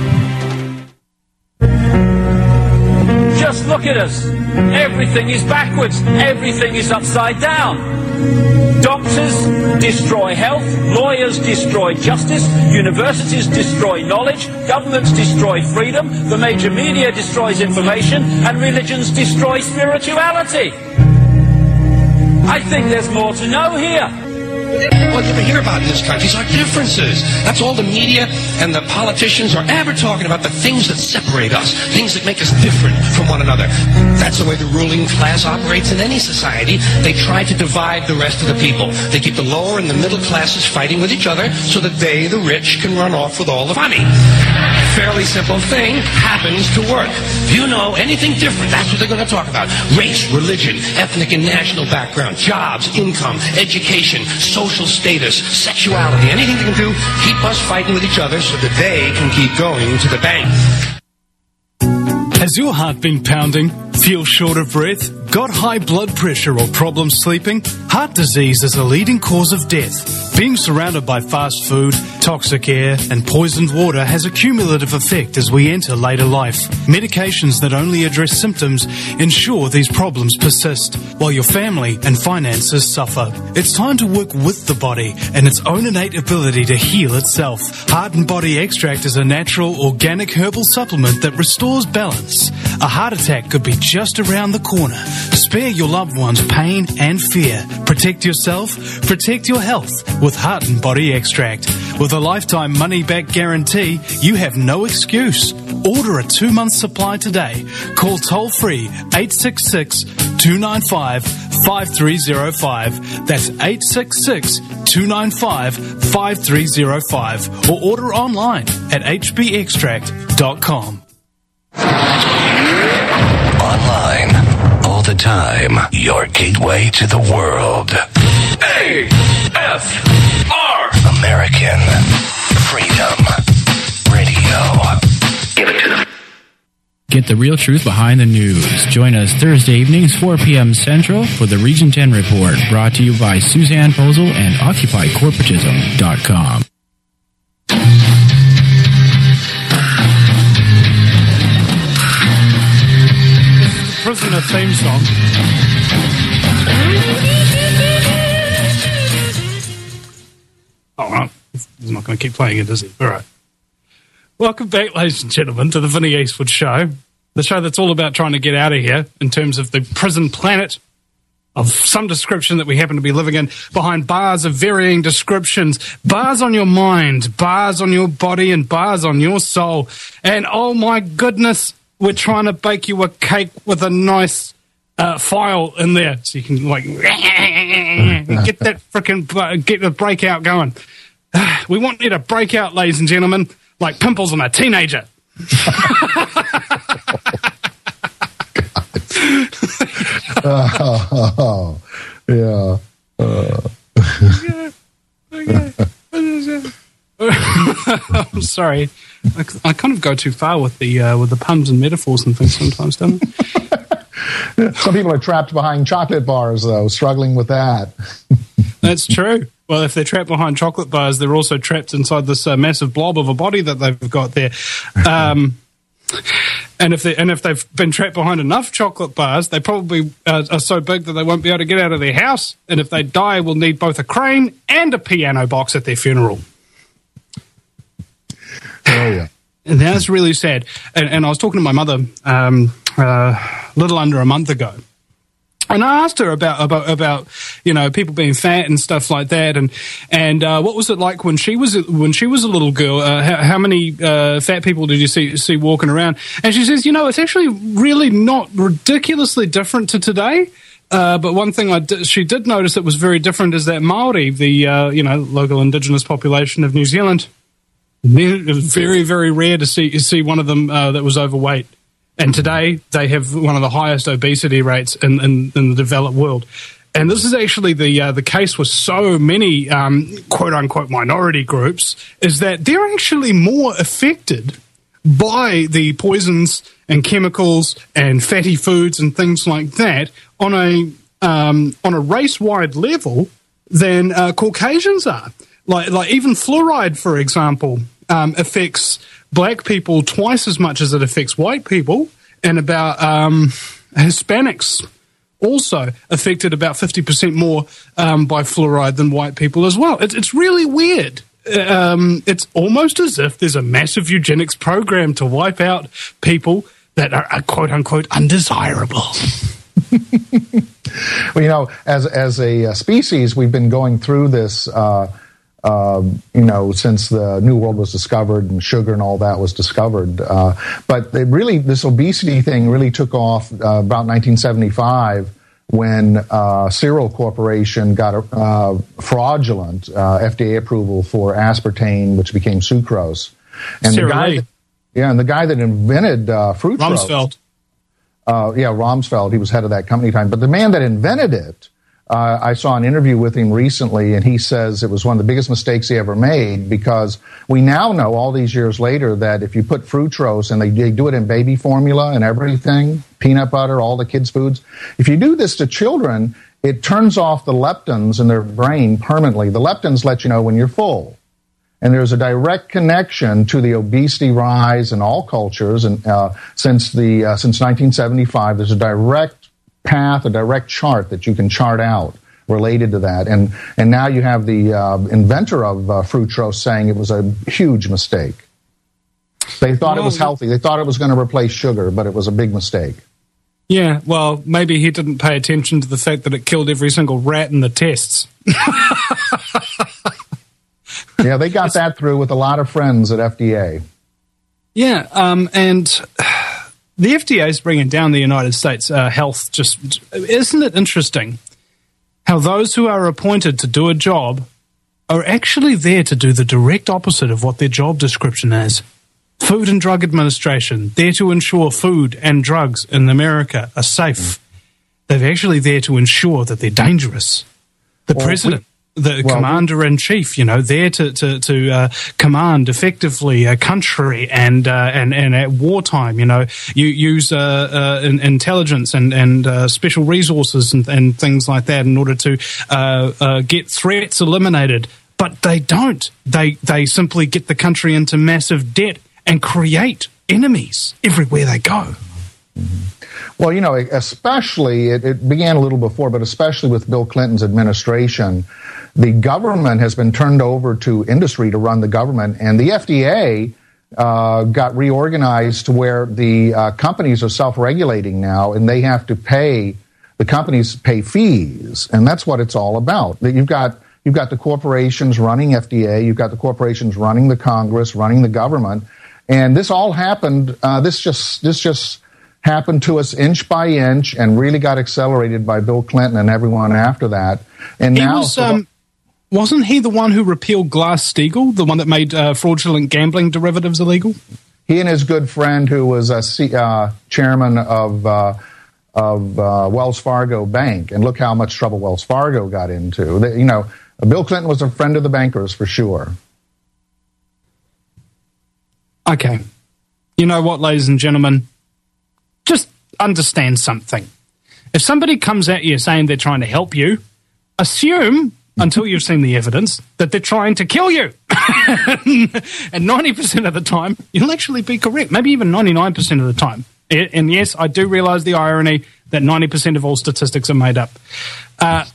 Just look at us. Everything is backwards. Everything is upside down. Doctors destroy health, lawyers destroy justice, universities destroy knowledge, governments destroy freedom, the major media destroys information, and religions destroy spirituality. I think there's more to know here. What you hear about in this country is our differences. That's all the media and the politicians are ever talking about, the things that separate us, things that make us different from one another. That's the way the ruling class operates in any society. They try to divide the rest of the people. They keep the lower and the middle classes fighting with each other so that they, the rich, can run off with all the money. Fairly simple thing happens to work. If you know anything different, that's what they're going to talk about. Race, religion, ethnic and national background, jobs, income, education, social status, sexuality, anything they can do, keep us fighting with each other so that they can keep going to the bank. Has your heart been pounding? Feel short of breath? Got high blood pressure or problems sleeping? Heart disease is a leading cause of death. Being surrounded by fast food, toxic air, and poisoned water has a cumulative effect as we enter later life. Medications that only address symptoms ensure these problems persist, while your family and finances suffer. It's time to work with the body and its own innate ability to heal itself. Heart and Body Extract is a natural, organic herbal supplement that restores balance. A heart attack could be just around the corner. Spare your loved ones pain and fear. Protect yourself, protect your health with Heart and Body Extract. With a lifetime money-back guarantee, you have no excuse. Order a two-month supply today. Call toll-free eight six six, two nine five, five three zero five. That's eight six six, two nine five, five three zero five. Or order online at h b extract dot com. Online, all the time, your gateway to the world. A F R American Freedom Radio. Give it to them. Get the real truth behind the news. Join us Thursday evenings, four p.m. Central, for the Region ten Report, brought to you by Suzanne Posel and Occupy Corporatism dot com. Prisoner theme song. Oh, well, he's not going to keep playing it, is he? All right. Welcome back, ladies and gentlemen, to the Vinnie Eastwood Show, the show that's all about trying to get out of here in terms of the prison planet of some description that we happen to be living in, behind bars of varying descriptions, bars on your mind, bars on your body, and bars on your soul. And oh my goodness, we're trying to bake you a cake with a nice uh, file in there so you can, like, get that frickin' get the breakout going. We want you to break out, ladies and gentlemen, like pimples on a teenager. oh, oh, yeah. Uh. okay. Okay. I'm sorry. I, I kind of go too far with the uh, with the puns and metaphors and things sometimes, don't I? Some people are trapped behind chocolate bars, though, struggling with that. That's true. Well, if they're trapped behind chocolate bars, they're also trapped inside this uh, massive blob of a body that they've got there. Um, and if they and if they've been trapped behind enough chocolate bars, they probably uh, are so big that they won't be able to get out of their house. And if they die, we'll need both a crane and a piano box at their funeral. Oh, yeah. And that's really sad. And, and I was talking to my mother um, uh, a little under a month ago. And I asked her about, about, about, you know, people being fat and stuff like that, and and uh, what was it like when she was when she was a little girl? Uh, how, how many uh, fat people did you see see walking around? And she says, you know, it's actually really not ridiculously different to today. Uh, but one thing I d- she did notice that was very different is that Maori, the uh, you know local indigenous population of New Zealand, it was very very rare to see see one of them uh, that was overweight. And today, they have one of the highest obesity rates in, in, in the developed world. And this is actually the uh, the case with so many um, quote-unquote minority groups, is that they're actually more affected by the poisons and chemicals and fatty foods and things like that on a um, on a race-wide level than uh, Caucasians are. Like, like even fluoride, for example, um, affects black people twice as much as it affects white people, and about um, Hispanics also affected about fifty percent more um, by fluoride than white people as well. It's, it's really weird. Um, it's almost as if there's a massive eugenics program to wipe out people that are, are quote-unquote undesirable. Well, you know, as, as a species, we've been going through this uh, Uh, you know, since the New World was discovered and sugar and all that was discovered. Uh, but they really, this obesity thing really took off uh, about nineteen seventy-five when uh, Cereal Corporation got a uh, fraudulent uh, F D A approval for aspartame, which became sucrose. And the guy, that, yeah, and the guy that invented uh, fruit Rumsfeld. Uh, yeah, Rumsfeld. He was head of that company time. But the man that invented it, Uh, I saw an interview with him recently, and he says it was one of the biggest mistakes he ever made, because we now know all these years later that if you put fructose, and they, they do it in baby formula and everything, peanut butter, all the kids' foods, if you do this to children, it turns off the leptins in their brain permanently. The leptins let you know when you're full. And there's a direct connection to the obesity rise in all cultures, and uh, since the uh, since nineteen seventy-five, there's a direct path, a direct chart that you can chart out related to that. And and now you have the uh, inventor of uh, fructose saying it was a huge mistake. They thought well, it was healthy. They thought it was going to replace sugar, but it was a big mistake. Yeah, well, maybe he didn't pay attention to the fact that it killed every single rat in the tests. Yeah, they got that through with a lot of friends at F D A. Yeah, um, and the F D A is bringing down the United States uh, health. Just isn't it interesting how those who are appointed to do a job are actually there to do the direct opposite of what their job description is? Food and Drug Administration, there to ensure food and drugs in America are safe. They're actually there to ensure that they're dangerous. The well, president. We- The well, commander-in-chief, you know, there to to, to uh, command effectively a country, and uh, and and at wartime, you know, you use uh, uh, in, intelligence and and uh, special resources and, and things like that in order to uh, uh, get threats eliminated. But they don't. They they simply get the country into massive debt and create enemies everywhere they go. Mm-hmm. Well, you know, especially it, it began a little before, but especially with Bill Clinton's administration. The government has been turned over to industry to run the government, and the F D A uh, got reorganized to where the uh, companies are self-regulating now, and they have to pay, the companies pay fees, and that's what it's all about. That you've got you've got the corporations running F D A, you've got the corporations running the Congress, running the government, and this all happened. Uh, this just this just. happened to us inch by inch, and really got accelerated by Bill Clinton and everyone after that. And he now, was, um, wasn't he the one who repealed Glass-Steagall, the one that made uh, fraudulent gambling derivatives illegal? He and his good friend, who was a C, uh, chairman of uh, of uh, Wells Fargo Bank, and look how much trouble Wells Fargo got into. They, you know, Bill Clinton was a friend of the bankers for sure. Okay. You know what, ladies and gentlemen? Just understand something. If somebody comes at you saying they're trying to help you, assume, until you've seen the evidence, that they're trying to kill you. And ninety percent of the time, you'll actually be correct. Maybe even ninety-nine percent of the time. And yes, I do realize the irony that ninety percent of all statistics are made up. Uh,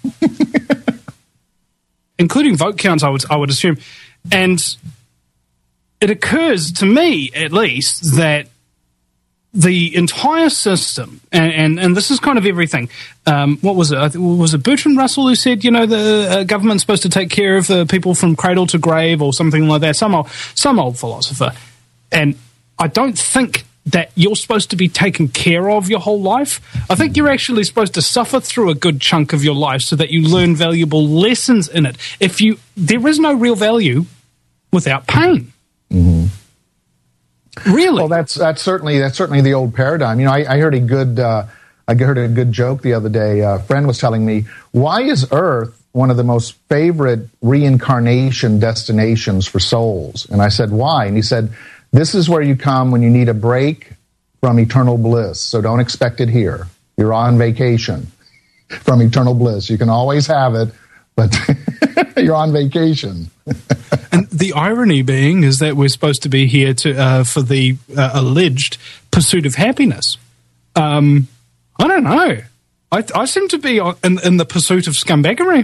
including vote counts, I would, I would assume. And it occurs to me, at least, that the entire system, and, and, and this is kind of everything. Um, what was it? Was it Bertrand Russell who said, you know, the uh, government's supposed to take care of the people from cradle to grave or something like that? Some old, some old philosopher. And I don't think that you're supposed to be taken care of your whole life. I think you're actually supposed to suffer through a good chunk of your life so that you learn valuable lessons in it. If you, there is no real value without pain. Mm-hmm. Really? Well, that's that's certainly that's certainly the old paradigm. You know, I, I heard a good uh, I heard a good joke the other day. A friend was telling me, why is Earth one of the most favorite reincarnation destinations for souls? And I said, why? And he said, this is where you come when you need a break from eternal bliss. So don't expect it here. You're on vacation from eternal bliss. You can always have it, but you're on vacation. And the irony being is that we're supposed to be here to uh, for the uh, alleged pursuit of happiness. Um, I don't know. I, I seem to be in, in the pursuit of scumbaggery.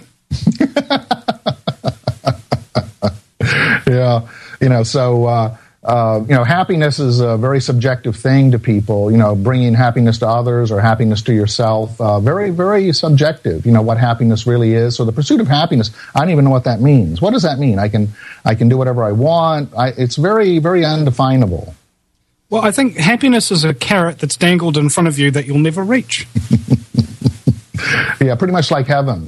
Yeah, you know, so uh, uh, you know, happiness is a very subjective thing to people. You know, bringing happiness to others or happiness to yourself, uh, very, very subjective. You know what happiness really is. So the pursuit of happiness, I don't even know what that means. What does that mean? I can, I can do whatever I want. I, it's very, very undefinable. Well, I think happiness is a carrot that's dangled in front of you that you'll never reach. Yeah, pretty much like heaven.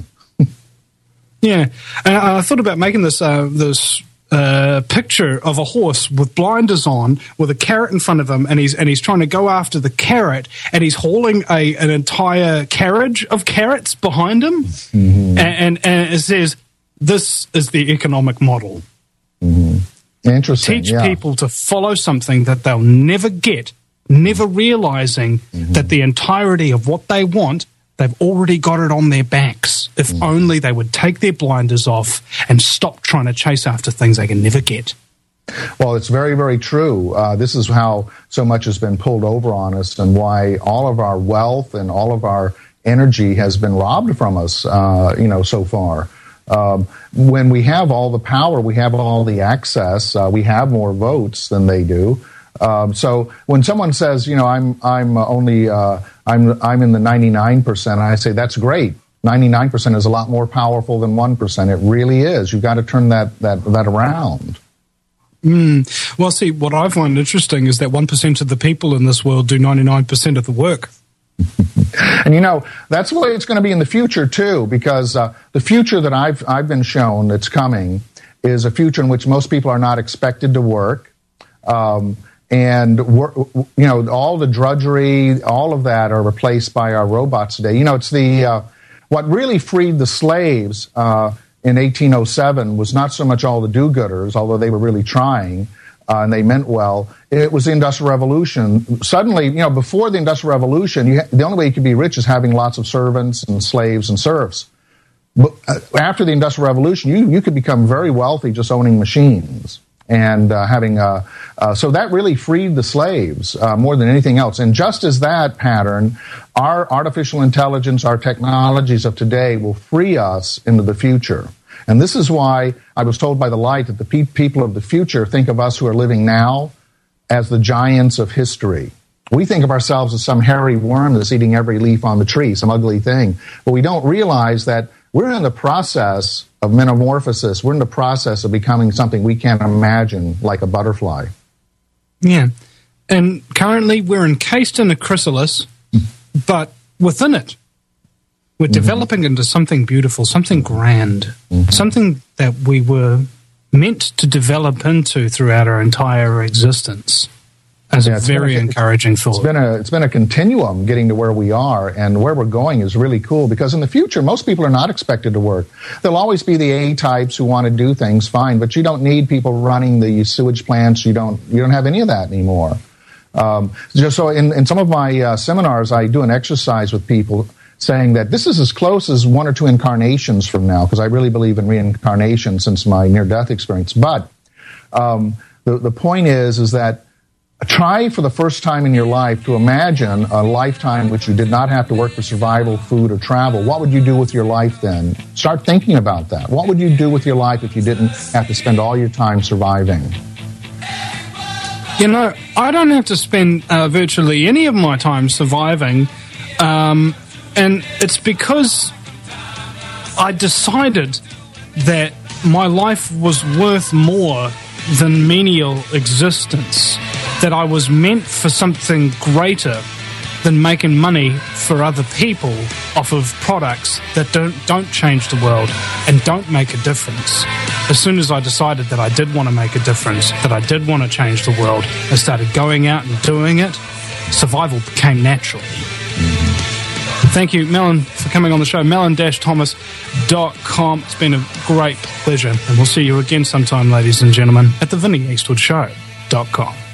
Yeah, and I, I thought about making this uh, this. Uh, picture of a horse with blinders on, with a carrot in front of him, and he's and he's trying to go after the carrot, and he's hauling a an entire carriage of carrots behind him, mm-hmm. and, and and it says, "This is the economic model." Mm-hmm. Interesting. Teach yeah. people to follow something that they'll never get, never realizing mm-hmm. that the entirety of what they want, they've already got it on their backs. If mm. only they would take their blinders off and stop trying to chase after things they can never get. Well, it's very, very true. Uh, this is how so much has been pulled over on us and why all of our wealth and all of our energy has been robbed from us, uh, you know, so far. Um, when we have all the power, we have all the access, uh, we have more votes than they do. Um, so when someone says, you know, I'm I'm only uh, I'm I'm in the ninety-nine percent, I say that's great. ninety-nine percent is a lot more powerful than one percent. It really is. You've got to turn that that that around. Mm. Well, see, what I find interesting is that one percent of the people in this world do ninety-nine percent of the work. And you know, that's the way it's going to be in the future too, because uh, the future that I've I've been shown that's coming is a future in which most people are not expected to work. Um, And, you know, all the drudgery, all of that are replaced by our robots today. You know, it's the, uh, what really freed the slaves uh, in eighteen oh seven was not so much all the do-gooders, although they were really trying uh, and they meant well. It was the Industrial Revolution. Suddenly, you know, before the Industrial Revolution, you ha- the only way you could be rich is having lots of servants and slaves and serfs. But uh, after the Industrial Revolution, you, you could become very wealthy just owning machines. And uh, having uh, uh, so that really freed the slaves uh, more than anything else. And just as that pattern, our artificial intelligence, our technologies of today will free us into the future. And this is why I was told by the light that the pe- people of the future think of us who are living now as the giants of history. We think of ourselves as some hairy worm that's eating every leaf on the tree, some ugly thing. But we don't realize that we're in the process of metamorphosis. We're in the process of becoming something we can't imagine, like a butterfly. Yeah. And currently we're encased in a chrysalis, but within it, we're mm-hmm. developing into something beautiful, something grand, mm-hmm. something that we were meant to develop into throughout our entire existence. As yeah, a very a, encouraging thought. It's been a it's been a continuum getting to where we are, and where we're going is really cool, because in the future, most people are not expected to work. There'll always be the A types who want to do things fine, but you don't need people running the sewage plants. You don't you don't have any of that anymore. Um, just so in, in some of my uh, seminars, I do an exercise with people saying that this is as close as one or two incarnations from now, because I really believe in reincarnation since my near-death experience. But um, the the point is is that try for the first time in your life to imagine a lifetime which you did not have to work for survival, food, or travel. What would you do with your life then? Start thinking about that. What would you do with your life if you didn't have to spend all your time surviving? You know, I don't have to spend uh, virtually any of my time surviving, um, and it's because I decided that my life was worth more than menial existence, that I was meant for something greater than making money for other people off of products that don't don't change the world and don't make a difference. As soon as I decided that I did want to make a difference, that I did want to change the world, I started going out and doing it. Survival became natural. Thank you, Mellon, for coming on the show. mellon dash thomas dot com. It's been a great pleasure, and we'll see you again sometime, ladies and gentlemen, at the Vinnie Eastwood Show dot com.